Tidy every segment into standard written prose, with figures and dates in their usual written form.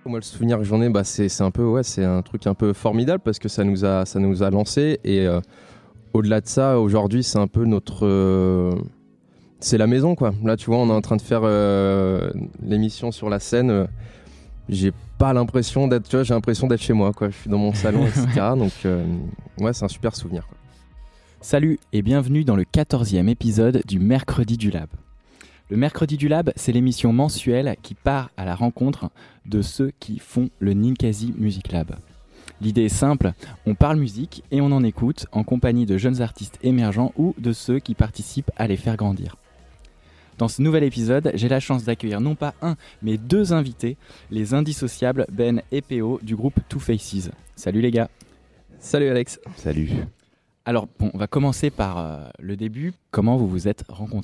Moi, le souvenir que j'en ai, c'est un peu, ouais, c'est un truc un peu formidable parce que ça nous a lancé et au-delà de ça, aujourd'hui, c'est un peu c'est la maison, quoi. Là, tu vois, on est en train de faire l'émission sur la scène. J'ai pas l'impression d'être, tu vois, j'ai l'impression d'être chez moi, quoi. Je suis dans mon salon, etc. Donc, ouais, c'est un super souvenir, quoi. Salut et bienvenue dans le 14e épisode du Mercredi du Lab. Le Mercredi du Lab, c'est l'émission mensuelle qui part à la rencontre de ceux qui font le Ninkasi Music Lab. L'idée est simple, on parle musique et on en écoute en compagnie de jeunes artistes émergents ou de ceux qui participent à les faire grandir. Dans ce nouvel épisode, j'ai la chance d'accueillir non pas un, mais deux invités, les indissociables Ben et PO du groupe Two Faces. Salut les gars. Salut Alex. Salut. Alors bon, on va commencer par le début. Comment vous vous êtes rencontrés ?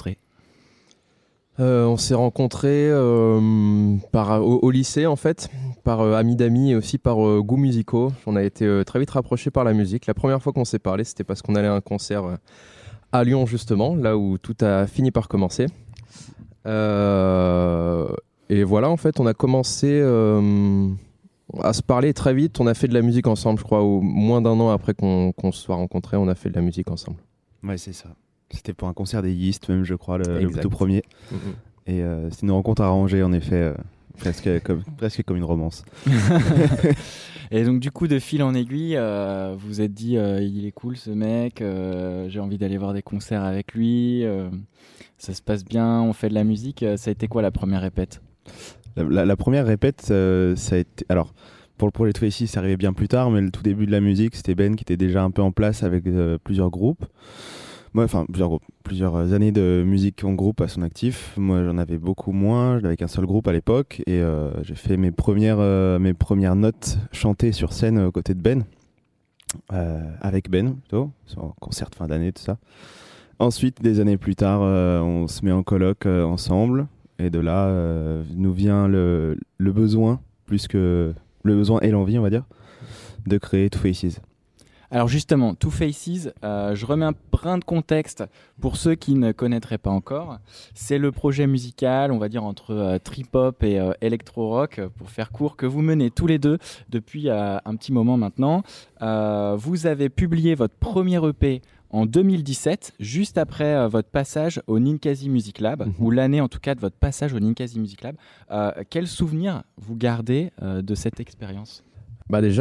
On s'est rencontrés au lycée, en fait, par amis d'amis et aussi par goûts musicaux. On a été très vite rapprochés par la musique. La première fois qu'on s'est parlé, c'était parce qu'on allait à un concert à Lyon, justement, là où tout a fini par commencer. Et voilà, en fait, on a commencé à se parler très vite. On a fait de la musique ensemble, je crois, au moins d'un an après qu'on se soit rencontrés, on a fait de la musique ensemble. Ouais, c'est ça. C'était pour un concert des Yeast, même, je crois, le tout premier. Mm-hmm. Et c'est une rencontre arrangée, en effet, presque comme une romance. Et donc, du coup, de fil en aiguille, vous vous êtes dit, il est cool ce mec, j'ai envie d'aller voir des concerts avec lui, ça se passe bien, on fait de la musique. Ça a été quoi la première répète ? La première répète, ça a été... Alors, pour le projet Two Faces, ça arrivait bien plus tard, mais le tout début de la musique, c'était Ben qui était déjà un peu en place avec plusieurs groupes. Plusieurs années de musique en groupe à son actif. Moi, j'en avais beaucoup moins. Je n'avais qu'un seul groupe à l'époque. Et j'ai fait mes premières notes chantées sur scène aux côtés de Ben. Avec Ben, plutôt. Sur un concert de fin d'année, tout ça. Ensuite, des années plus tard, on se met en coloc ensemble. Et de là, nous vient le besoin, plus que le besoin et l'envie, on va dire, de créer Two Faces. Alors justement, Two Faces, je remets un brin de contexte pour ceux qui ne connaîtraient pas encore. C'est le projet musical, on va dire, entre trip-hop et électro-rock, pour faire court, que vous menez tous les deux depuis un petit moment maintenant. Vous avez publié votre premier EP en 2017, juste après votre passage au Ninkasi Music Lab, ou l'année en tout cas de votre passage au Ninkasi Music Lab. Quel souvenir vous gardez de cette expérience ? Déjà,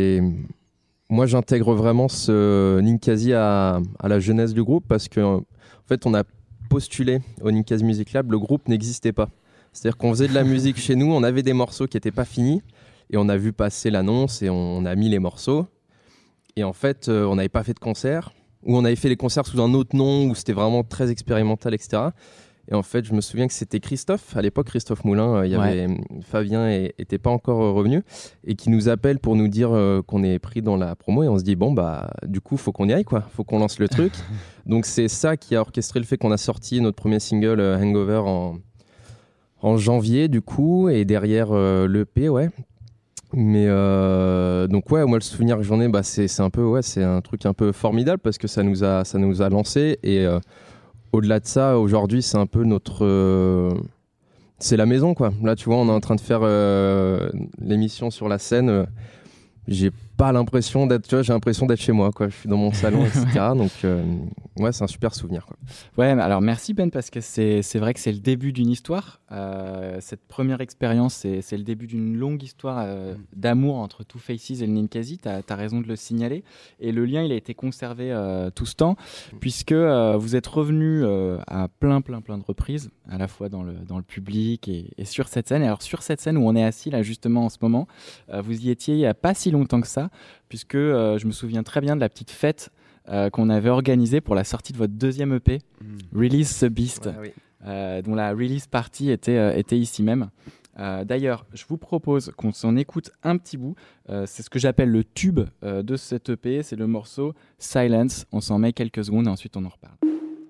moi, j'intègre vraiment ce Ninkasi à la jeunesse du groupe parce qu'en fait, on a postulé au Ninkasi Music Lab, le groupe n'existait pas. C'est-à-dire qu'on faisait de la musique chez nous, on avait des morceaux qui n'étaient pas finis et on a vu passer l'annonce et on a mis les morceaux. Et en fait, on n'avait pas fait de concert ou on avait fait les concerts sous un autre nom où c'était vraiment très expérimental, etc. Et en fait, je me souviens que c'était Christophe, à l'époque, Christophe Moulin, il y avait Fabien n'était pas encore revenu, et qui nous appelle pour nous dire qu'on est pris dans la promo, et on se dit, du coup, faut qu'on y aille, quoi. Faut qu'on lance le truc. Donc, c'est ça qui a orchestré le fait qu'on a sorti notre premier single, Hangover, en janvier, du coup, et derrière l'EP, ouais. Mais donc, ouais, moi, le souvenir que j'en ai, c'est un peu, ouais, c'est un truc un peu formidable parce que ça nous a lancé, et au-delà de ça, aujourd'hui, c'est un peu c'est la maison, quoi. Là, tu vois, on est en train de faire l'émission sur la scène. J'ai pas l'impression d'être, tu vois, j'ai l'impression d'être chez moi, quoi. Je suis dans mon salon, etc. Donc, ouais, c'est un super souvenir, quoi. Ouais, alors merci Ben, parce que c'est vrai que c'est le début d'une histoire. Cette première expérience, c'est le début d'une longue histoire d'amour entre Two Faces et le Ninkasi. T'as raison de le signaler. Et le lien, il a été conservé tout ce temps, puisque vous êtes revenus à plein de reprises, à la fois dans le public et sur cette scène. Et alors sur cette scène où on est assis là justement en ce moment, vous y étiez il n'y a pas si longtemps que ça, puisque je me souviens très bien de la petite fête qu'on avait organisée pour la sortie de votre deuxième EP, Release the Beast, dont la release party était ici même. D'ailleurs, je vous propose qu'on s'en écoute un petit bout. C'est ce que j'appelle le tube de cet EP, c'est le morceau Silence. On s'en met quelques secondes et ensuite on en reparle.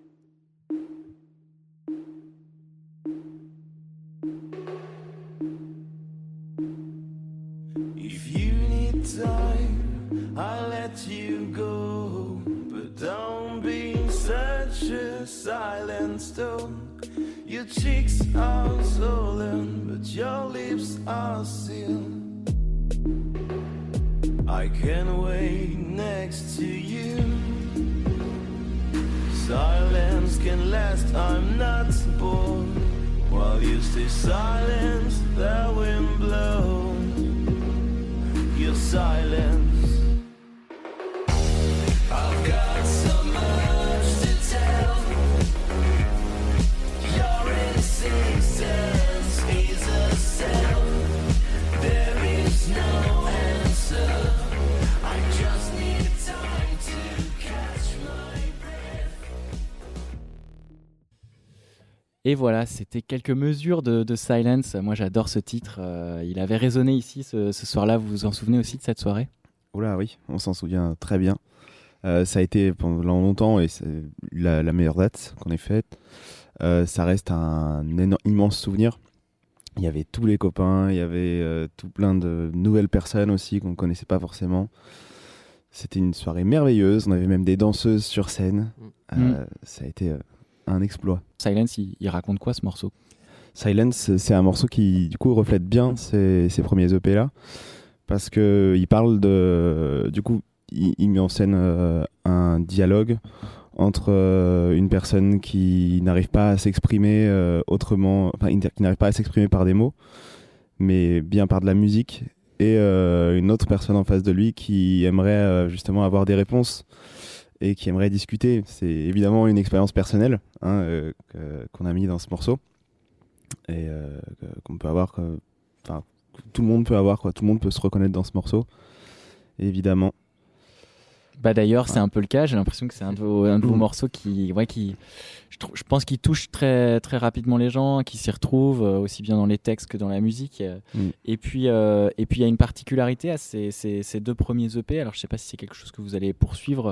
I'll let you go, but don't be such a silent stone. You Your cheeks are swollen, but your lips are sealed. I can wait next to you. Silence can last, I'm not bored. While you stay silent, the wind blows. Your silence. I've got so much to tell. Your insistence is a cell. There is no answer. I just need time to catch my breath. Et voilà, c'était quelques mesures de Silence. Moi, j'adore ce titre. Il avait résonné ici ce soir-là. Vous vous en souvenez aussi de cette soirée ? Oula, oui, on s'en souvient très bien. Ça a été pendant longtemps et c'est la meilleure date qu'on ait faite. Ça reste un immense souvenir. Il y avait tous les copains, il y avait tout plein de nouvelles personnes aussi qu'on ne connaissait pas forcément. C'était une soirée merveilleuse. On avait même des danseuses sur scène. Ça a été un exploit. Silence, il raconte quoi ce morceau ? Silence, c'est un morceau qui du coup reflète bien ces premiers EP là, parce que il parle de, du coup, il met en scène un dialogue entre une personne qui n'arrive pas à s'exprimer autrement, enfin qui n'arrive pas à s'exprimer par des mots, mais bien par de la musique, et une autre personne en face de lui qui aimerait justement avoir des réponses et qui aimerait discuter. C'est évidemment une expérience personnelle qu'on a mis dans ce morceau et qu'on peut avoir, enfin tout le monde peut avoir, quoi. Tout le monde peut se reconnaître dans ce morceau, évidemment. Bah d'ailleurs, c'est un peu le cas. J'ai l'impression que c'est un de vos morceaux qui je pense qu'il touche très très rapidement les gens, qui s'y retrouvent aussi bien dans les textes que dans la musique. Et puis il y a une particularité à ces deux premiers EP. Alors je sais pas si c'est quelque chose que vous allez poursuivre.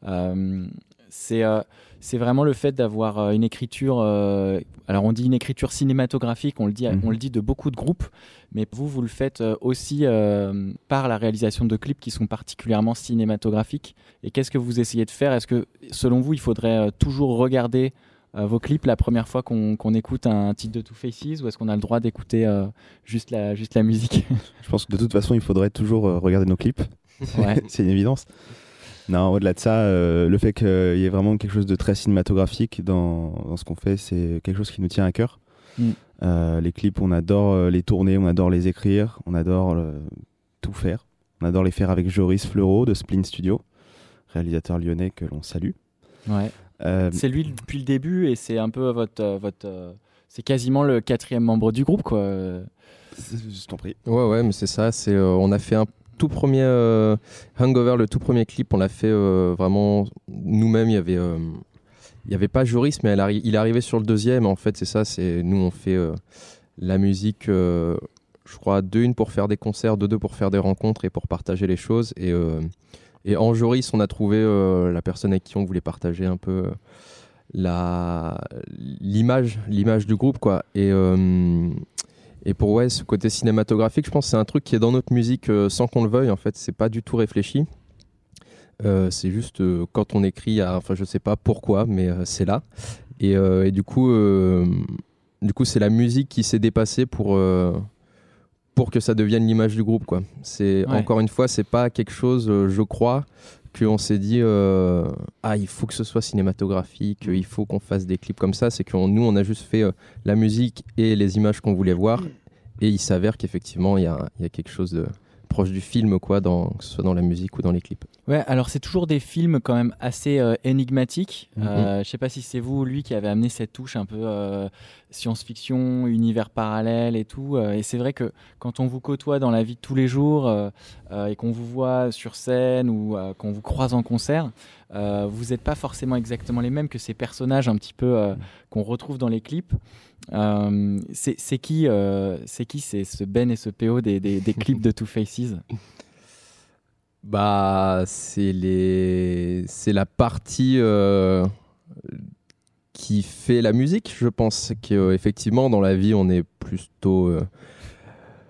C'est vraiment le fait d'avoir une écriture. Alors on dit une écriture cinématographique, on le dit de beaucoup de groupes, mais vous le faites aussi par la réalisation de clips qui sont particulièrement cinématographiques. Et qu'est-ce que vous essayez de faire ? Est-ce que selon vous, il faudrait toujours regarder vos clips la première fois qu'on écoute un titre de Two Faces, ou est-ce qu'on a le droit d'écouter juste la musique ? Je pense que de toute façon, il faudrait toujours regarder nos clips. Ouais. C'est une évidence. Non, au-delà de ça, le fait qu'il y ait vraiment quelque chose de très cinématographique dans ce qu'on fait, c'est quelque chose qui nous tient à cœur. Les clips, on adore les tourner, on adore les écrire, on adore tout faire. On adore les faire avec Joris Fleureau de Spleen Studio, réalisateur lyonnais que l'on salue. Ouais. C'est lui depuis le début et c'est un peu votre c'est quasiment le 4e membre du groupe, quoi. Je t'en prie. Ouais, mais c'est ça. On a fait un tout premier Hangover, le tout premier clip, on l'a fait vraiment nous-mêmes. Il y avait pas Joris, mais il est arrivé sur le deuxième. En fait, c'est ça. Nous, on fait la musique. Je crois 2-1 pour faire des concerts, 2-2 pour faire des rencontres et pour partager les choses. Et en Joris, on a trouvé la personne avec qui on voulait partager un peu l'image du groupe, quoi. Et pour ce côté cinématographique, je pense que c'est un truc qui est dans notre musique sans qu'on le veuille. En fait, c'est pas du tout réfléchi. C'est juste quand on écrit, enfin je sais pas pourquoi, mais c'est là. Et du coup, c'est la musique qui s'est dépassée pour que ça devienne l'image du groupe, quoi. Encore une fois, c'est pas quelque chose, je crois, qu'on s'est dit il faut que ce soit cinématographique, il faut qu'on fasse des clips comme ça. C'est que nous, on a juste fait la musique et les images qu'on voulait voir, et il s'avère qu'effectivement, il y a quelque chose de proche du film, quoi, que ce soit dans la musique ou dans les clips. Ouais, alors c'est toujours des films quand même assez énigmatiques. Je sais pas si c'est vous ou lui qui avez amené cette touche un peu science-fiction, univers parallèle et tout. Et c'est vrai que quand on vous côtoie dans la vie de tous les jours et qu'on vous voit sur scène ou qu'on vous croise en concert, vous n'êtes pas forcément exactement les mêmes que ces personnages un petit peu qu'on retrouve dans les clips. C'est qui ce Ben et ce PO des clips de Two Faces? Bah, c'est la partie qui fait la musique, je pense. Qu'effectivement, dans la vie, on est plutôt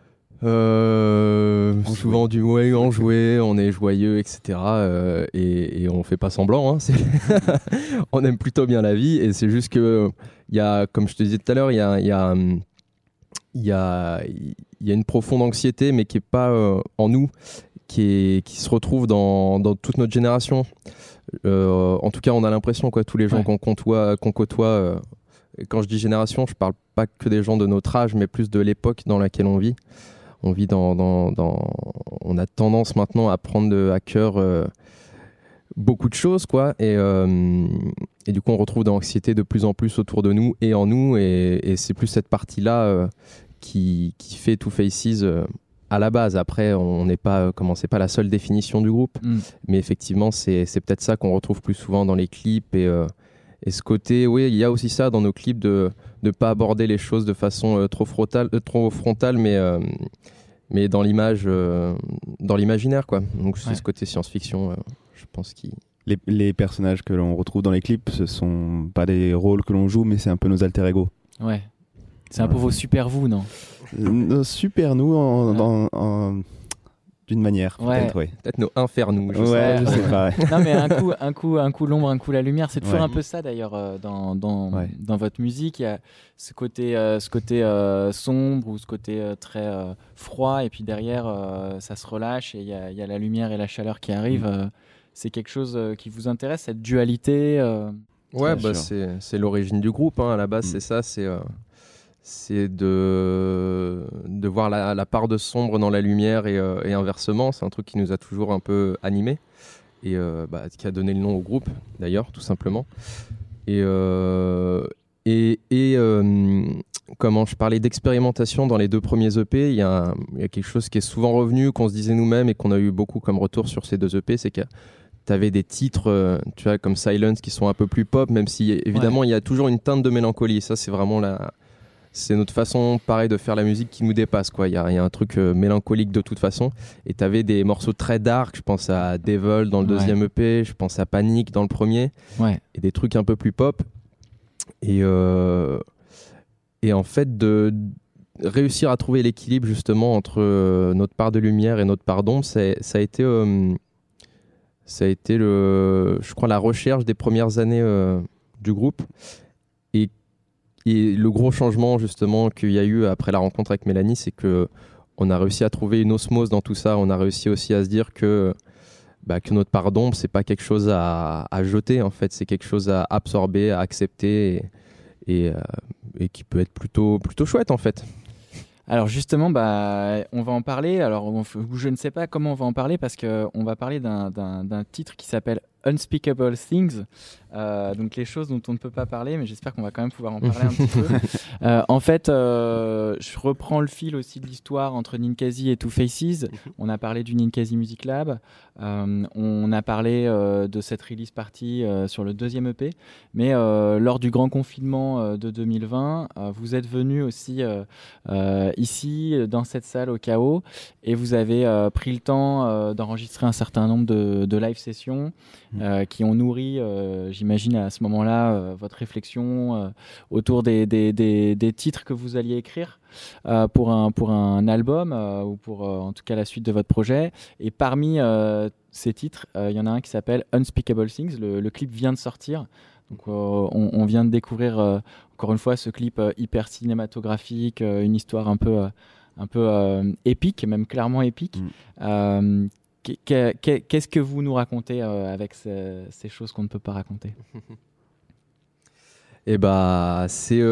Souvent du ouais, enjoué, on est joyeux, etc. Et on fait pas semblant. Hein, on aime plutôt bien la vie. Et c'est juste que, comme je te disais tout à l'heure, il y a une profonde anxiété, mais qui est pas en nous, qui se retrouve dans toute notre génération. En tout cas, on a l'impression, quoi, tous les gens qu'on côtoie. Et quand je dis génération, je parle pas que des gens de notre âge, mais plus de l'époque dans laquelle on vit. On vit on a tendance maintenant à prendre à cœur beaucoup de choses, quoi. Et du coup, on retrouve de l'anxiété de plus en plus autour de nous et en nous. Et c'est plus cette partie-là qui fait Two Faces à la base. Après, c'est pas la seule définition du groupe. Mais effectivement, c'est peut-être ça qu'on retrouve plus souvent dans les clips. Et ce côté, oui, il y a aussi ça dans nos clips de ne pas aborder les choses de façon trop frontale, mais dans l'image, dans l'imaginaire, quoi. Donc c'est ce côté science-fiction, je pense Les personnages que l'on retrouve dans les clips, ce sont pas des rôles que l'on joue, mais c'est un peu nos alter ego. Ouais. C'est un peu vos super vous, non? Nos super nous d'une manière, peut-être, ouais. Peut-être nos infernous. Je sais pas. Ouais. Non, mais un coup l'ombre, un coup la lumière. C'est toujours un peu ça, d'ailleurs, dans votre musique. Il y a ce côté sombre ou ce côté très froid, et puis derrière, ça se relâche, et il y a la lumière et la chaleur qui arrivent. C'est quelque chose qui vous intéresse, cette dualité Ouais, c'est l'origine du groupe, hein. À la base, c'est ça, c'est de voir la part de sombre dans la lumière et inversement. C'est un truc qui nous a toujours un peu animés et qui a donné le nom au groupe, d'ailleurs, tout simplement. Comment je parlais d'expérimentation dans les 2 premiers EP, il y a quelque chose qui est souvent revenu, qu'on se disait nous-mêmes et qu'on a eu beaucoup comme retour sur ces 2 EP, c'est que tu avais des titres tu vois, comme Silence qui sont un peu plus pop, même si évidemment il y a toujours une teinte de mélancolie. Ça, c'est vraiment c'est notre façon, pareil, de faire la musique qui nous dépasse, quoi. Il y a un truc mélancolique de toute façon. Et tu avais des morceaux très dark. Je pense à Devil dans le 2e EP. Je pense à Panic dans le premier. Et des trucs un peu plus pop. Et en fait, de réussir à trouver l'équilibre, justement, entre notre part de lumière et notre part d'ombre, ça a été, je crois, la recherche des premières années du groupe. Et le gros changement, justement, qu'il y a eu après la rencontre avec Mélanie, c'est qu'on a réussi à trouver une osmose dans tout ça. On a réussi aussi à se dire que notre part d'ombre, c'est pas quelque chose à jeter, en fait. C'est quelque chose à absorber, à accepter et qui peut être plutôt chouette, en fait. Alors justement, on va en parler. Alors je ne sais pas comment on va en parler parce qu'on va parler d'un titre qui s'appelle Unspeakable Things. Donc les choses dont on ne peut pas parler, mais j'espère qu'on va quand même pouvoir en parler un petit peu. En fait, je reprends le fil aussi de l'histoire entre Ninkasi et Two Faces. On a parlé du Ninkasi Music Lab. On a parlé de cette release party sur le 2e EP. Mais lors du grand confinement de 2020, vous êtes venu aussi ici, dans cette salle au Chaos, et vous avez pris le temps d'enregistrer un certain nombre de live sessions qui ont nourri, j'imagine à ce moment-là, votre réflexion autour des titres que vous alliez écrire pour un album ou pour en tout cas la suite de votre projet. Et parmi ces titres, il y en a un qui s'appelle Unspeakable Things. Le clip vient de sortir. Donc on vient de découvrir encore une fois ce clip hyper cinématographique, une histoire un peu épique, même clairement épique. Qu'est-ce que vous nous racontez avec ces choses qu'on ne peut pas raconter? C'est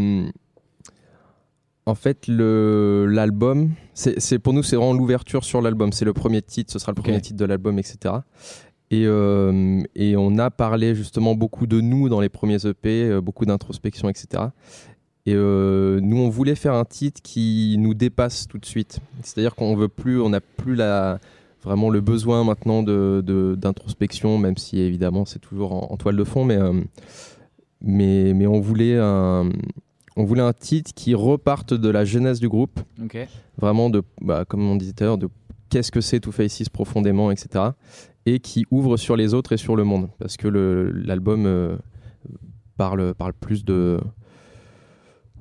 en fait l'album. C'est pour nous, c'est vraiment l'ouverture sur l'album. C'est le premier titre, ce sera le premier titre de l'album, etc. Et on a parlé justement beaucoup de nous dans les premiers EP, beaucoup d'introspection, etc. Et nous, on voulait faire un titre qui nous dépasse tout de suite. C'est-à-dire qu'on veut plus, on n'a plus vraiment le besoin maintenant d'introspection, même si évidemment c'est toujours en toile de fond, mais on voulait un titre qui reparte de la genèse du groupe, vraiment comme on disait tout à l'heure, de qu'est-ce que c'est Two Faces profondément, etc. Et qui ouvre sur les autres et sur le monde, parce que l'album parle plus de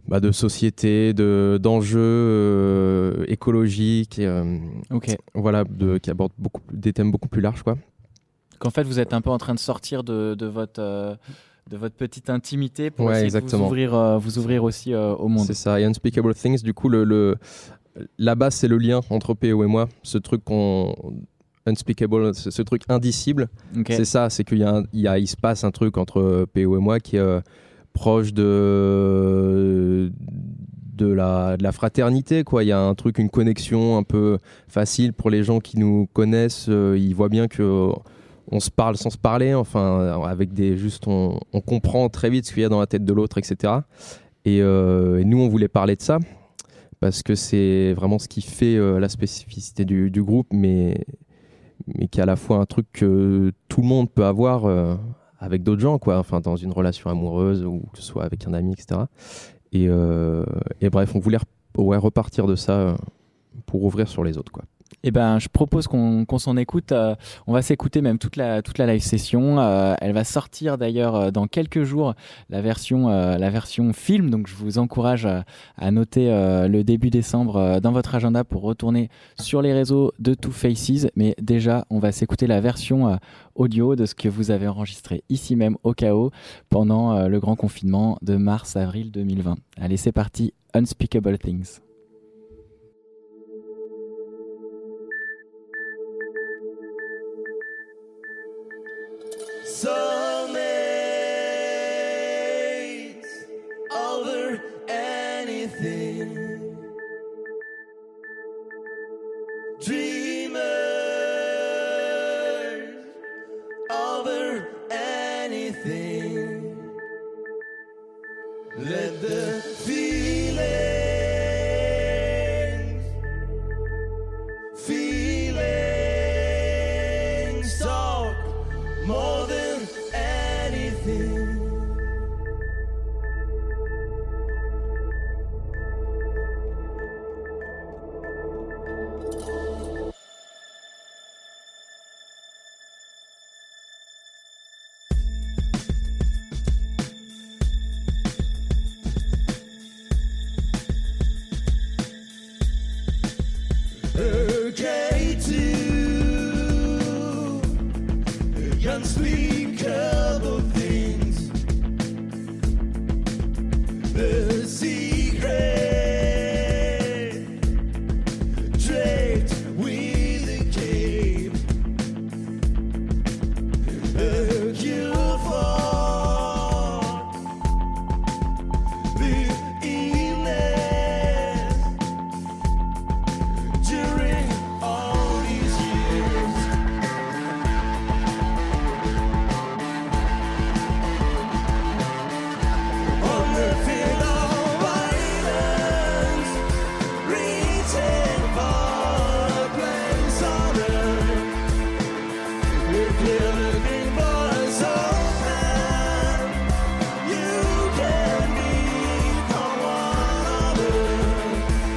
de société, d'enjeux écologiques, Ok. voilà, qui abordent des thèmes beaucoup plus larges, quoi. Qu'en fait, vous êtes un peu en train de sortir de votre petite intimité pour essayer exactement. de vous ouvrir aussi au monde. C'est ça. Et Unspeakable Things, du coup, là-bas, c'est le lien entre PO et moi. Ce truc Unspeakable, ce truc indicible, Ok. c'est ça. C'est il se passe un truc entre PO et moi qui est proche de la fraternité, quoi. Il y a un truc, une connexion un peu facile pour les gens qui nous connaissent. Ils voient bien que on se parle sans se parler, enfin, on comprend très vite ce qu'il y a dans la tête de l'autre, etc. Et nous, on voulait parler de ça parce que c'est vraiment ce qui fait la spécificité du groupe, mais qui est à la fois un truc que tout le monde peut avoir avec d'autres gens, quoi. Enfin, dans une relation amoureuse ou que ce soit avec un ami, etc. Et bref, on voulait repartir de ça pour ouvrir sur les autres, quoi. Eh ben, je propose qu'on s'en écoute. On va s'écouter même toute la live session. Elle va sortir d'ailleurs dans quelques jours, la version film. Donc, je vous encourage à noter le début décembre dans votre agenda pour retourner sur les réseaux de Two Faces. Mais déjà, on va s'écouter la version audio de ce que vous avez enregistré ici même au KO pendant le grand confinement de mars-avril 2020. Allez, c'est parti. Unspeakable Things. Soulmates over anything. Dreamers over anything. Let the feelings talk more than anything. Unspeakable things. The secret draped with a cape. A cure for the illness during all these years. On the field of violence, reaching for a place on earth. If you're looking for a soul plan, you can become one of them.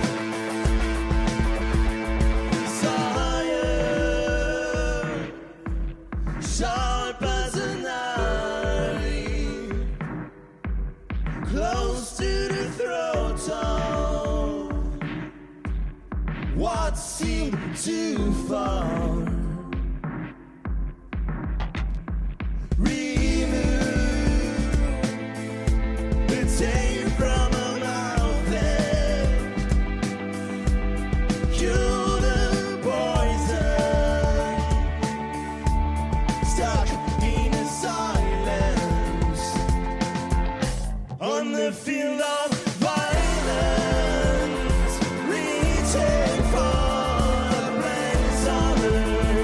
Desire, sharp as a knife, close to the throat of what seemed too far. Remove the tape from a mouth and cure the poison stuck in a silence. On the field of violence, reaching for a place on earth.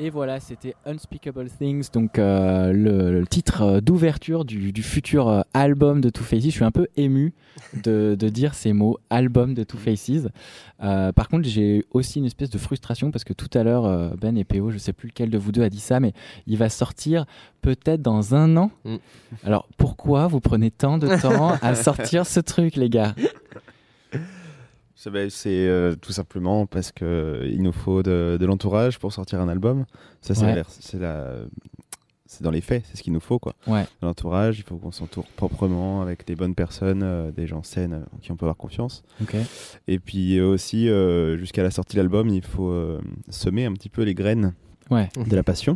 Et voilà, c'était Unspeakable Things, donc le titre d'ouverture du futur album de Two Faces. Je suis un peu ému de dire ces mots, album de Two Faces. Par contre, j'ai aussi une espèce de frustration parce que tout à l'heure, Ben et PO, je sais plus lequel de vous deux a dit ça, mais il va sortir peut-être dans 1 an. Alors pourquoi vous prenez tant de temps à sortir ce truc, les gars? C'est tout simplement parce qu'il nous faut de l'entourage pour sortir un album. Ça, c'est dans les faits, c'est ce qu'il nous faut, quoi. Ouais. De l'entourage, il faut qu'on s'entoure proprement avec des bonnes personnes, des gens saines en qui on peut avoir confiance. Okay. Et puis aussi, jusqu'à la sortie de l'album, il faut semer un petit peu les graines de la passion.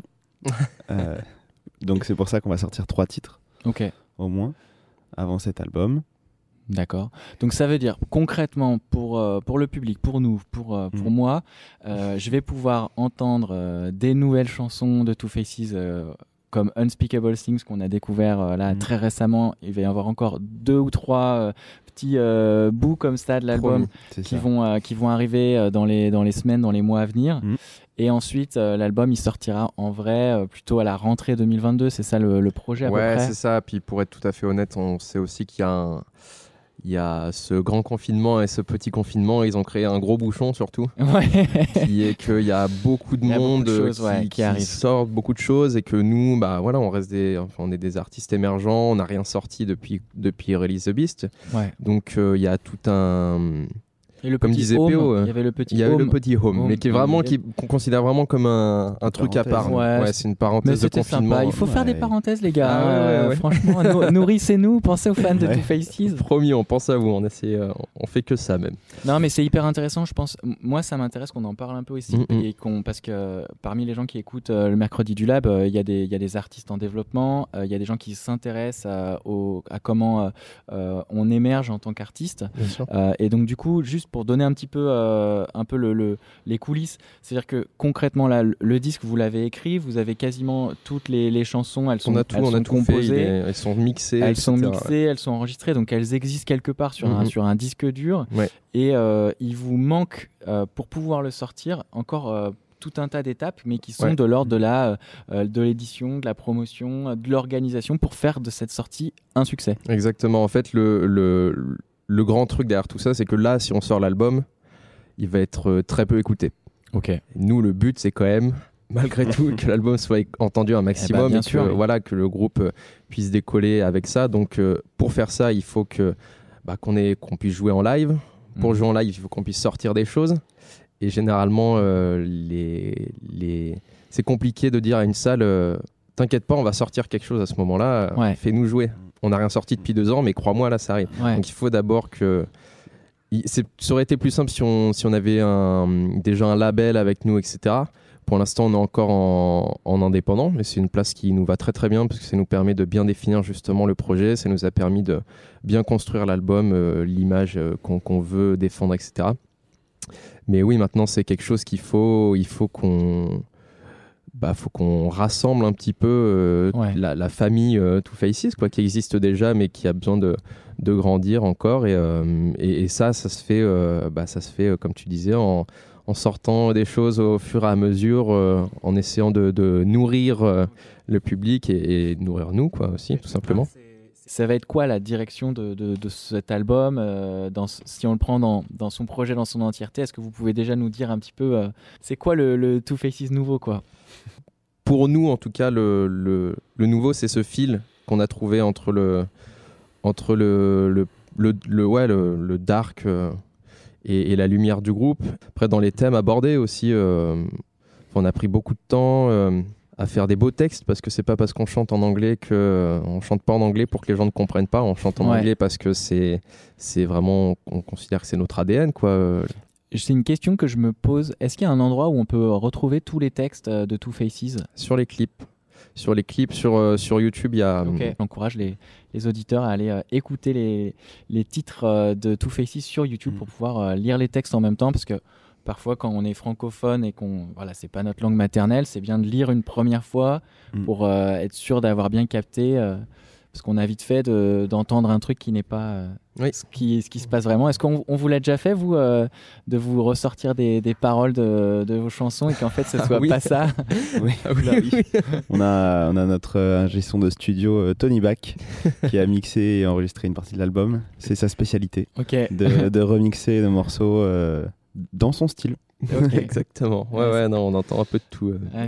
Donc c'est pour ça qu'on va sortir 3 titres, au moins, avant cet album. D'accord. Donc ça veut dire concrètement pour le public, pour nous, pour moi, je vais pouvoir entendre des nouvelles chansons de Two Faces comme Unspeakable Things qu'on a découvert très récemment. Il va y avoir encore 2 ou 3 petits bouts comme ça de l'album qui vont arriver dans les semaines, dans les mois à venir. Et ensuite, l'album, il sortira en vrai plutôt à la rentrée 2022. C'est ça le projet à peu près. Ouais, c'est ça. Puis pour être tout à fait honnête, on sait aussi qu'il y a ce grand confinement et ce petit confinement, ils ont créé un gros bouchon surtout, qui est qu'il y a beaucoup de monde qui sortent beaucoup de choses et que nous, on est des artistes émergents, on n'a rien sorti depuis Release the Beast. Donc il y a tout un... Et comme disait PO, il y avait le petit home, mais qui est vraiment qu'on considère vraiment comme un truc à part. C'est une parenthèse de confinement. Sympa. Il faut faire des parenthèses, les gars. Franchement, nourrissez-nous, pensez aux fans de Two Faces. Promis, on pense à vous. On fait que ça même. Non, mais c'est hyper intéressant, je pense. Moi, ça m'intéresse qu'on en parle un peu ici, parce que parmi les gens qui écoutent le mercredi du Lab, il y a des artistes en développement, il y a des gens qui s'intéressent à comment on émerge en tant qu'artiste. Et donc, du coup, juste pour donner un petit peu les coulisses, c'est-à-dire que concrètement là, le disque vous l'avez écrit, vous avez quasiment toutes les chansons, elles sont composées, elles sont mixées, elles sont enregistrées, donc elles existent quelque part sur un disque dur. Et il vous manque pour pouvoir le sortir encore tout un tas d'étapes, mais qui sont de l'ordre de l'édition, de la promotion, de l'organisation pour faire de cette sortie un succès. Exactement. En fait, le grand truc derrière tout ça, c'est que là, si on sort l'album, il va être très peu écouté. Nous, le but, c'est quand même, malgré tout, que l'album soit entendu un maximum et que le groupe puisse décoller avec ça. Donc, pour faire ça, il faut qu'on puisse jouer en live. Pour jouer en live, il faut qu'on puisse sortir des choses. Et généralement, c'est compliqué de dire à une salle t'inquiète pas, on va sortir quelque chose à ce moment-là, fais-nous jouer. On n'a rien sorti depuis 2 ans, mais crois-moi, là, ça arrive. Donc il faut d'abord que... Ça aurait été plus simple si on avait déjà un label avec nous, etc. Pour l'instant, on est encore en indépendant, mais c'est une place qui nous va très très bien parce que ça nous permet de bien définir justement le projet, ça nous a permis de bien construire l'album, l'image qu'on veut défendre, etc. Mais oui, maintenant, c'est quelque chose qu'il faut qu'on rassemble un petit peu la famille Two Faces, qui existe déjà, mais qui a besoin de grandir encore. Et ça se fait, comme tu disais, en sortant des choses au fur et à mesure, en essayant de nourrir le public et nourrir nous, aussi, tout simplement. Ça va être quoi la direction de cet album si on le prend dans son projet, dans son entièreté? Est-ce que vous pouvez déjà nous dire un petit peu c'est quoi le Two Faces nouveau, quoi? Pour nous, en tout cas, le nouveau, c'est ce fil qu'on a trouvé entre le dark et la lumière du groupe. Après, dans les thèmes abordés aussi, on a pris beaucoup de temps à faire des beaux textes, parce que c'est pas parce qu'on chante en anglais qu'on chante pas en anglais pour que les gens ne comprennent pas. On chante en anglais parce que c'est vraiment, on considère que c'est notre ADN, quoi. C'est une question que je me pose. Est-ce qu'il y a un endroit où on peut retrouver tous les textes de Two Faces? Sur les clips, sur YouTube, il y a... J'encourage les auditeurs à aller écouter les titres de Two Faces sur YouTube pour pouvoir lire les textes en même temps, parce que parfois, quand on est francophone et c'est pas notre langue maternelle, c'est bien de lire une première fois pour être sûr d'avoir bien capté, parce qu'on a vite fait d'entendre un truc qui n'est pas Oui. ce qui se passe vraiment. Est-ce qu'on vous l'a déjà fait, vous, de vous ressortir des paroles de vos chansons et qu'en fait, ce soit oui. pas ça? Oui. Oui. On a notre ingé son de studio Tony Bach qui a mixé et enregistré une partie de l'album. C'est sa spécialité Ok. de remixer nos morceaux dans son style. Ok. Exactement. Ouais, non, on entend un peu de tout. Ouais.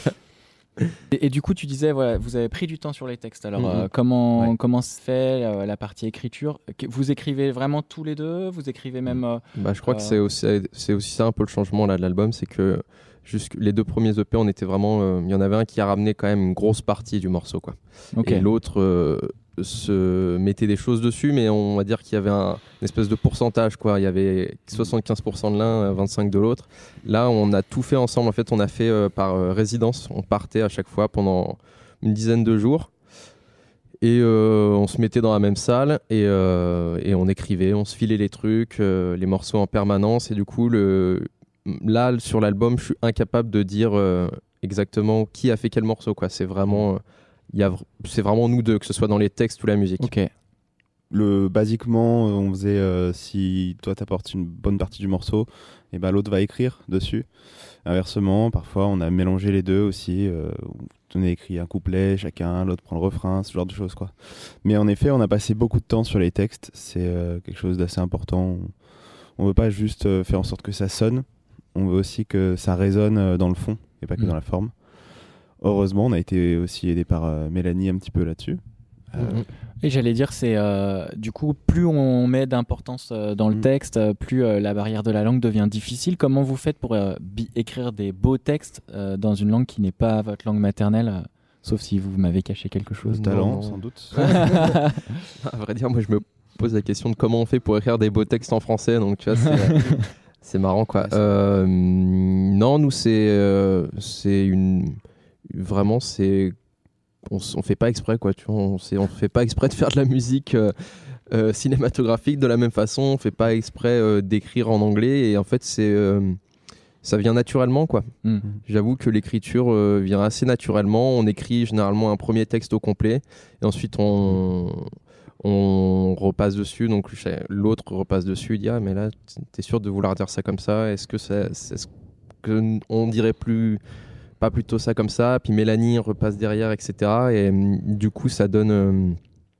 Et du coup, tu disais, voilà, vous avez pris du temps sur les textes. Alors, Mhm. comment se fait la partie écriture? Vous écrivez vraiment tous les deux? Vous écrivez même... Bah, je crois que c'est aussi ça un peu le changement là, de l'album, c'est que les 2 premiers EP, on était vraiment... Il y en avait un qui a ramené quand même une grosse partie du morceau, quoi. Ok. Et l'autre se mettait des choses dessus, mais on va dire qu'il y avait une espèce de pourcentage, quoi. Il y avait 75% de l'un, 25% de l'autre. Là, on a tout fait ensemble. En fait, on a fait par résidence. On partait à chaque fois pendant une dizaine de jours. Et on se mettait dans la même salle et on écrivait, on se filait les trucs, les morceaux en permanence. Et du coup, là, sur l'album, je suis incapable de dire exactement qui a fait quel morceau, quoi. C'est vraiment... c'est vraiment nous deux, que ce soit dans les textes ou la musique. Ok. Basiquement, on faisait si toi t'apportes une bonne partie du morceau, et ben l'autre va écrire dessus. Inversement, parfois on a mélangé les deux aussi. On a écrit un couplet chacun, l'autre prend le refrain, ce genre de choses, quoi. Mais en effet, on a passé beaucoup de temps sur les textes. C'est quelque chose d'assez important. On veut pas juste faire en sorte que ça sonne. On veut aussi que ça résonne dans le fond et pas que dans la forme. Heureusement, on a été aussi aidé par Mélanie un petit peu là-dessus. Et j'allais dire, c'est du coup, plus on met d'importance dans le texte, plus la barrière de la langue devient difficile. Comment vous faites pour écrire des beaux textes dans une langue qui n'est pas votre langue maternelle, sauf si vous m'avez caché quelque chose? Le talent, sans doute. À vrai dire, moi je me pose la question de comment on fait pour écrire des beaux textes en français, donc tu vois, c'est marrant, quoi. Non, nous c'est une... Vraiment, on fait pas exprès, quoi. Tu vois, on fait pas exprès de faire de la musique cinématographique de la même façon. On fait pas exprès d'écrire en anglais. Et en fait, ça vient naturellement, quoi. J'avoue que l'écriture vient assez naturellement. On écrit généralement un premier texte au complet. Et ensuite, on repasse dessus. Donc, l'autre repasse dessus. Il dit, ah, mais là, t'es sûr de vouloir dire ça comme ça? Est-ce qu'on dirait pas plutôt ça comme ça, puis Mélanie repasse derrière, etc. Et du coup, ça donne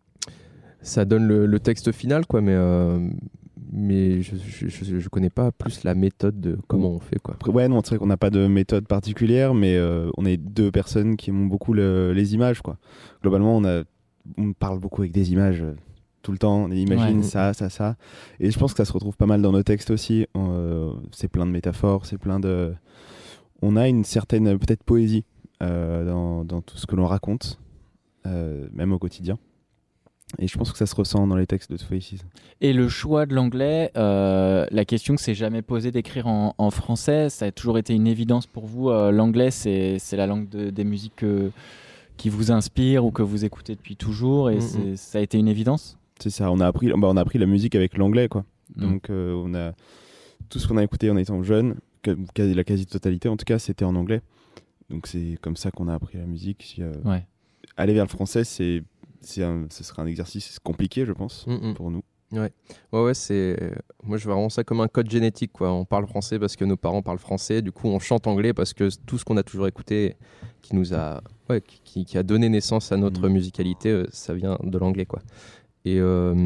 le texte final, quoi. Mais je connais pas plus la méthode de comment on fait, quoi. Ouais, non, c'est vrai qu'on n'a pas de méthode particulière, mais on est 2 personnes qui aiment beaucoup les images, quoi. Globalement, on parle beaucoup avec des images tout le temps. On imagine ça. Et je pense que ça se retrouve pas mal dans nos textes aussi. C'est plein de métaphores, c'est plein de... On a une certaine peut-être poésie dans tout ce que l'on raconte, même au quotidien. Et je pense que ça se ressent dans les textes de Two Faces. Et le choix de l'anglais, la question que c'est jamais posée d'écrire en français, ça a toujours été une évidence pour vous. L'anglais, c'est la langue des musiques qui vous inspire ou que vous écoutez depuis toujours, et ça a été une évidence? C'est ça, on a appris la musique avec l'anglais, quoi. Donc on a tout ce qu'on a écouté en étant jeune, la quasi-totalité en tout cas, c'était en anglais. Donc c'est comme ça qu'on a appris la musique. Aller vers le français, ce serait un exercice compliqué, je pense, pour nous. Ouais, moi je vois vraiment ça comme un code génétique, quoi. On parle français parce que nos parents parlent français, du coup on chante anglais parce que tout ce qu'on a toujours écouté qui a donné naissance à notre musicalité, ça vient de l'anglais, quoi. Et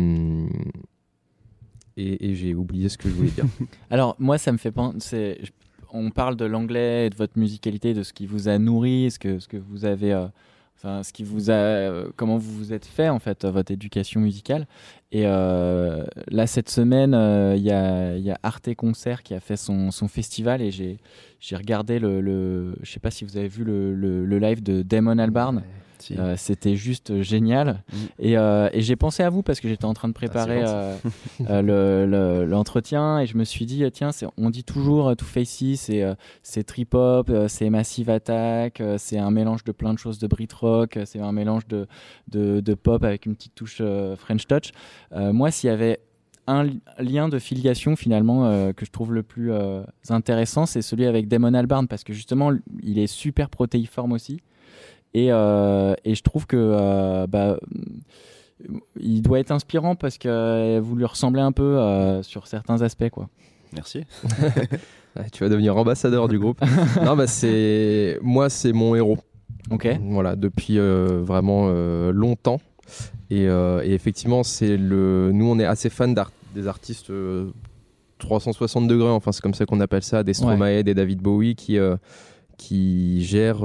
j'ai oublié ce que je voulais dire. Alors moi ça me fait penser, on parle de l'anglais et de votre musicalité, de ce qui vous a nourri, ce que vous avez, ce qui vous a, comment vous vous êtes fait en fait votre éducation musicale. Et là cette semaine il y a Arte Concert qui a fait son festival, et j'ai regardé je sais pas si vous avez vu le live de Damon Albarn. Si. C'était juste génial. Et j'ai pensé à vous parce que j'étais en train de préparer l'entretien, et je me suis dit tiens, on dit toujours Two Faces, c'est trip hop, c'est Massive Attack, c'est un mélange de plein de choses, de Brit rock, c'est un mélange de pop avec une petite touche French touch. Moi, s'il y avait un lien de filiation finalement que je trouve le plus intéressant, c'est celui avec Damon Albarn, parce que justement il est super protéiforme aussi. Et je trouve que il doit être inspirant parce que vous lui ressemblez un peu sur certains aspects, quoi. Merci. Ouais, tu vas devenir ambassadeur du groupe. Non, bah c'est mon héros. Ok. Voilà, depuis vraiment longtemps. Et effectivement, nous, on est assez fans des artistes 360 degrés. Enfin, c'est comme ça qu'on appelle ça, des Stromae, des David Bowie, qui gèrent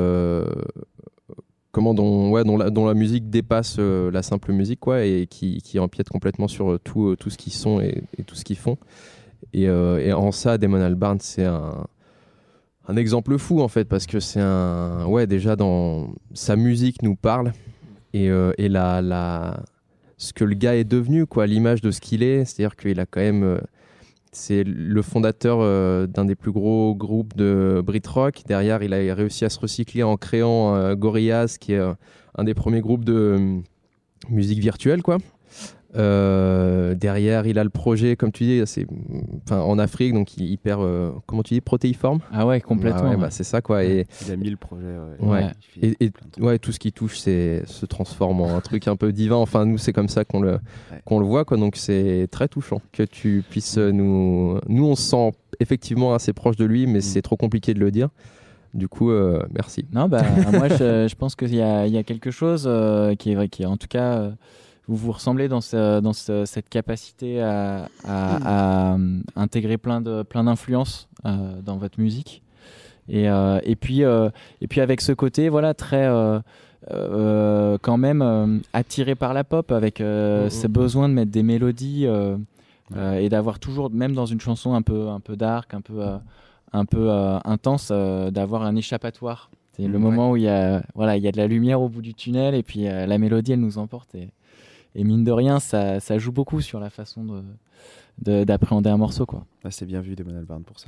dont la musique dépasse la simple musique, quoi, et qui empiète complètement sur tout ce qu'ils sont et tout ce qu'ils font. Et en ça, Damon Albarn, c'est un exemple fou, en fait, parce que déjà dans sa musique nous parle et ce que le gars est devenu, quoi, l'image de ce qu'il est. C'est-à-dire qu'il a quand même c'est le fondateur d'un des plus gros groupes de Brit-rock. Derrière, il a réussi à se recycler en créant Gorillaz, qui est un des premiers groupes de musique virtuelle, quoi. Derrière, il a le projet, comme tu dis, en Afrique, donc il perd, comment tu dis, protéiforme. Ah ouais, complètement. Bah, c'est ça, quoi. Et il a mis le projet. Tout ce qui touche se transforme en un truc un peu divin. Enfin, nous, c'est comme ça qu'on le voit, quoi. Donc, c'est très touchant que tu puisses nous, on se sent effectivement assez proche de lui, mais c'est trop compliqué de le dire. Du coup, merci. Non, bah, moi, je pense qu'il y a quelque chose qui est en tout cas. Vous ressemblez dans cette capacité à intégrer plein d'influences dans votre musique. Et puis avec ce côté, voilà, très quand même attiré par la pop, avec ce besoin de mettre des mélodies et d'avoir toujours, même dans une chanson un peu dark, un peu intense, d'avoir un échappatoire. C'est le moment où il y a de la lumière au bout du tunnel, et puis la mélodie, elle nous emporte. Et mine de rien, ça joue beaucoup sur la façon d'appréhender un morceau, quoi. Ah, c'est bien vu, Damon Albarn, pour ça.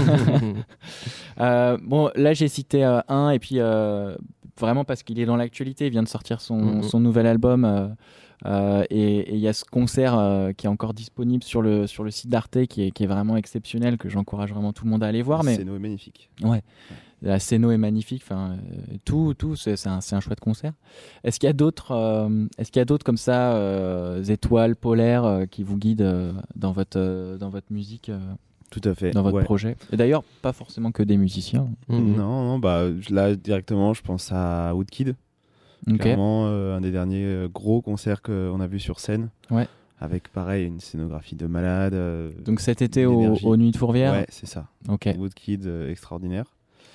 Bon, là, j'ai cité un, et puis vraiment parce qu'il est dans l'actualité, il vient de sortir son nouvel album, et il y a ce concert qui est encore disponible sur le site d'Arte, qui est vraiment exceptionnel, que j'encourage vraiment tout le monde à aller voir. La scéno est magnifique. Ouais. La scéno est magnifique, tout c'est un chouette concert. Est-ce qu'il y a d'autres comme ça, étoiles polaires qui vous guident dans votre musique, tout à fait, dans votre projet? Et d'ailleurs, pas forcément que des musiciens. Non, bah là directement, je pense à Woodkid. Clairement, un des derniers gros concerts qu'on a vu sur scène. Ouais. Avec pareil une scénographie de malade. Donc cet été aux Nuits de Fourvière. Ouais, c'est ça. Ok. Woodkid, extraordinaire.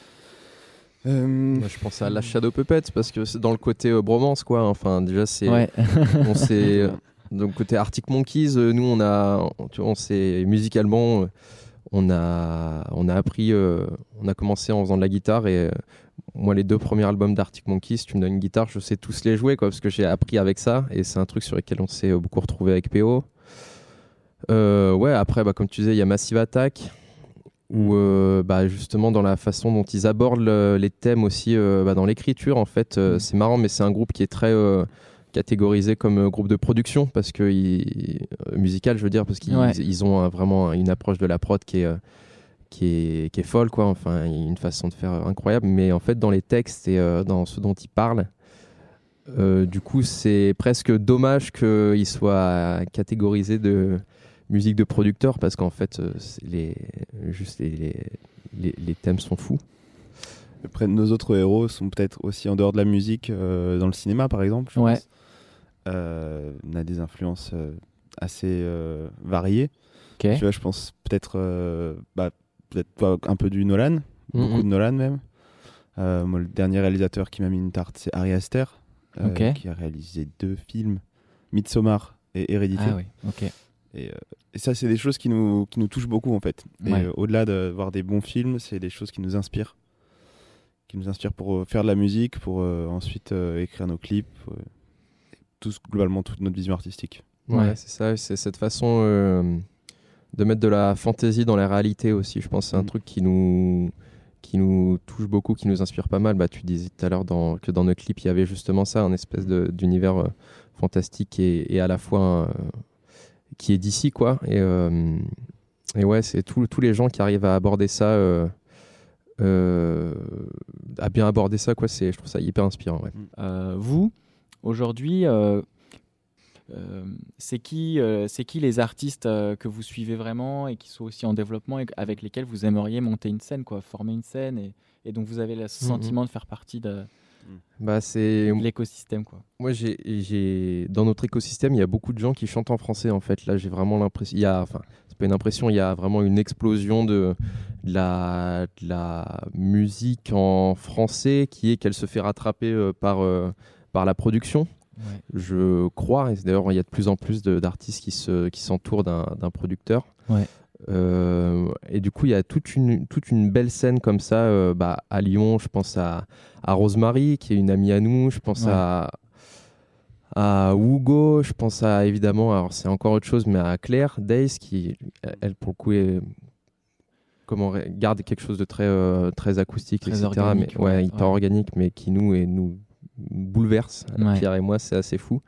Moi, je pense à la Shadow Puppets parce que c'est dans le côté bromance, quoi. Enfin, déjà, c'est. Ouais. Donc, côté Arctic Monkeys, nous, on s'est musicalement, on a appris, on a commencé en faisant de la guitare, et moi, les 2 premiers albums d'Arctic Monkeys, tu me donnes une guitare, je sais tous les jouer, quoi, parce que j'ai appris avec ça, et c'est un truc sur lequel on s'est beaucoup retrouvé avec PO. Après, comme tu disais, il y a Massive Attack. Ou justement dans la façon dont ils abordent les thèmes aussi, dans l'écriture, en fait, c'est marrant, mais c'est un groupe qui est très catégorisé comme groupe de production, parce que musical, je veux dire, parce qu'ils ont vraiment une approche de la prod qui est folle, quoi. Enfin, une façon de faire incroyable, mais en fait dans les textes et dans ce dont ils parlent, du coup c'est presque dommage qu'ils soient catégorisés de musique de producteur, parce qu'en fait les thèmes sont fous. Après, nos autres héros sont peut-être aussi en dehors de la musique, dans le cinéma par exemple, je pense. On a des influences assez variées. Tu vois, je pense peut-être un peu du Nolan, beaucoup de Nolan même. Moi, le dernier réalisateur qui m'a mis une tarte, c'est Ari Aster, qui a réalisé 2 films, Midsommar et Hérédité. Ah oui, ok. Et ça, c'est des choses qui nous touchent beaucoup, en fait. Et au-delà de voir des bons films, c'est des choses qui nous inspirent pour faire de la musique, pour ensuite écrire nos clips, globalement toute notre vision artistique. Ouais, c'est ça, c'est cette façon de mettre de la fantaisie dans la réalité aussi. Je pense que c'est un truc qui nous touche beaucoup, qui nous inspire pas mal. Tu disais tout à l'heure que dans nos clips, il y avait justement ça, un espèce d'univers fantastique et à la fois qui est d'ici, quoi. Et ouais, c'est tous les gens qui arrivent à aborder ça, à bien aborder ça, quoi. Je trouve ça hyper inspirant. Ouais. Vous, aujourd'hui, c'est qui les artistes que vous suivez vraiment et qui sont aussi en développement et avec lesquels vous aimeriez monter une scène, quoi, former une scène et donc vous avez le sentiment de faire partie de l'écosystème, quoi. Moi, dans notre écosystème, il y a beaucoup de gens qui chantent en français, en fait. Là, j'ai vraiment l'impression... c'est pas une impression, il y a vraiment une explosion de la musique en français qui est qu'elle se fait rattraper par la production. Ouais. Je crois, et d'ailleurs il y a de plus en plus d'artistes qui s'entourent d'un producteur. Ouais. Et du coup il y a toute une belle scène comme ça à Lyon. Je pense à Rosemary qui est une amie à nous, je pense à Hugo, je pense évidemment, alors c'est encore autre chose, mais à Claire Days qui elle pour le coup garde quelque chose de très acoustique, très etc. Organique, mais hyper organique, mais qui nous bouleverse. Pierre et moi, c'est assez fou.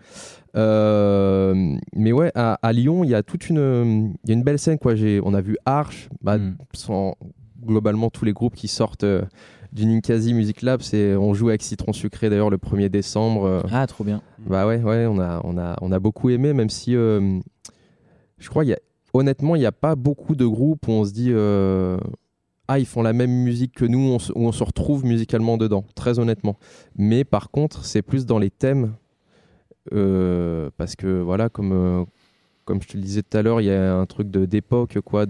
Mais ouais, à Lyon, il y a une belle scène, quoi. On a vu Arch, globalement tous les groupes qui sortent du Ninkasi Music Lab, on joue avec Citron Sucré d'ailleurs le 1er décembre. Ah, trop bien. Bah ouais, on a beaucoup aimé, même si je crois honnêtement, il n'y a pas beaucoup de groupes où on se dit ils font la même musique que nous, où on se retrouve musicalement dedans, très honnêtement. Mais par contre, c'est plus dans les thèmes, parce que voilà, comme je te le disais tout à l'heure, il y a un truc d'époque, quoi,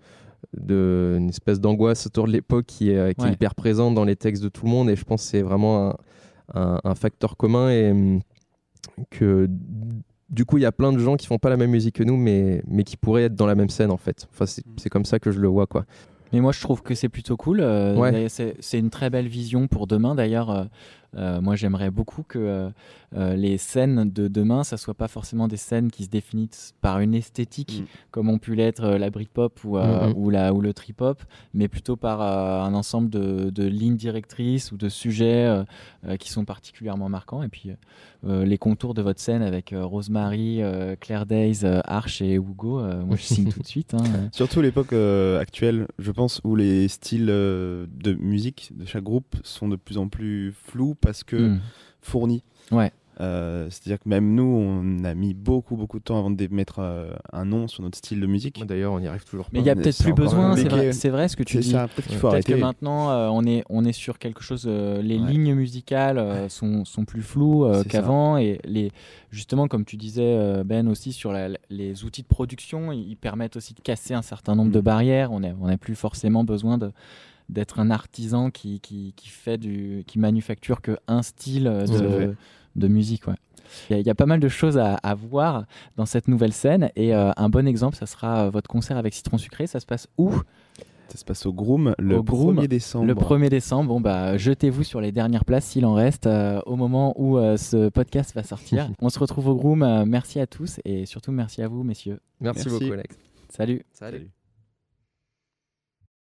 une espèce d'angoisse autour de l'époque qui est hyper présente dans les textes de tout le monde, et je pense que c'est vraiment un facteur commun, et que du coup, il y a plein de gens qui font pas la même musique que nous, mais qui pourraient être dans la même scène, en fait. Enfin, c'est comme ça que je le vois, quoi. Mais moi, je trouve que c'est plutôt cool. C'est une très belle vision pour demain. D'ailleurs, moi, j'aimerais beaucoup que les scènes de demain, ça soit pas forcément des scènes qui se définissent par une esthétique, comme ont pu l'être la Britpop ou le trip-hop, mais plutôt par un ensemble de lignes directrices ou de sujets qui sont particulièrement marquants. Et puis, les contours de votre scène avec Rosemary, Claire Days, Arch et Hugo, moi, je signe tout de suite. Surtout l'époque actuelle, je pense, où les styles de musique de chaque groupe sont de plus en plus flous parce que fournis. Ouais. C'est-à-dire que même nous, on a mis beaucoup de temps avant de mettre un nom sur notre style de musique. D'ailleurs, on n'y arrive toujours pas. Mais il n'y a peut-être plus besoin, c'est vrai ce que tu dis. Peut-être qu'il faut arrêter. Que maintenant, on est sur quelque chose, les lignes musicales sont plus floues qu'avant. Et justement, comme tu disais, Ben, aussi, sur les outils de production, ils permettent aussi de casser un certain nombre de barrières. On n'a plus forcément besoin d'être un artisan qui manufacture qu'un style de musique. Ouais. Il y a pas mal de choses à voir dans cette nouvelle scène, et un bon exemple, ça sera votre concert avec Citron Sucré. Ça se passe où ? Ça se passe au Groom le 1er décembre. Le 1er décembre. Bon, jetez-vous sur les dernières places s'il en reste au moment où ce podcast va sortir. On se retrouve au Groom. Merci à tous et surtout merci à vous, messieurs. Merci beaucoup, Alex. Salut. Salut.